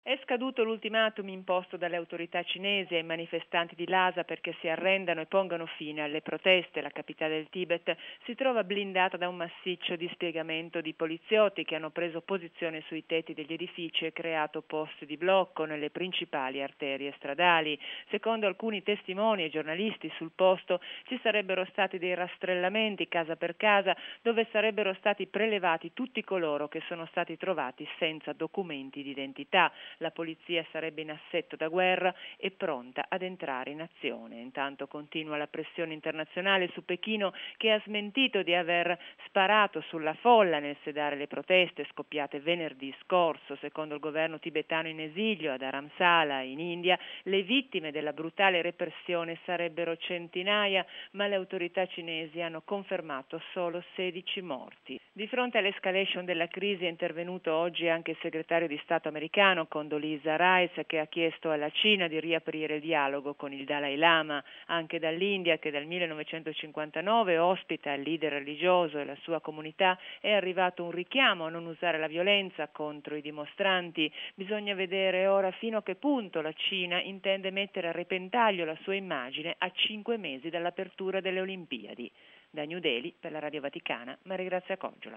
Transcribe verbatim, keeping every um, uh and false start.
È scaduto l'ultimatum imposto dalle autorità cinesi ai manifestanti di Lhasa perché si arrendano e pongano fine alle proteste. La capitale del Tibet si trova blindata da un massiccio dispiegamento di poliziotti che hanno preso posizione sui tetti degli edifici e creato posti di blocco nelle principali arterie stradali. Secondo alcuni testimoni e giornalisti sul posto ci sarebbero stati dei rastrellamenti casa per casa dove sarebbero stati prelevati tutti coloro che sono stati trovati senza documenti di identità. La polizia sarebbe in assetto da guerra e pronta ad entrare in azione. Intanto continua la pressione internazionale su Pechino, che ha smentito di aver sparato sulla folla nel sedare le proteste scoppiate venerdì scorso. Secondo il governo tibetano in esilio ad Dharamsala, in India, le vittime della brutale repressione sarebbero centinaia, ma le autorità cinesi hanno confermato solo sedici morti. Di fronte all'escalation della crisi è intervenuto oggi anche il segretario di Stato americano Condoleezza Rice, che ha chiesto alla Cina di riaprire il dialogo con il Dalai Lama. Anche dall'India, che dal millenovecentocinquantanove ospita il leader religioso e la sua comunità, è arrivato un richiamo a non usare la violenza contro i dimostranti. Bisogna vedere ora fino a che punto la Cina intende mettere a repentaglio la sua immagine a cinque mesi dall'apertura delle Olimpiadi. Da New Delhi, per la Radio Vaticana, Maria Grazia Coggiola.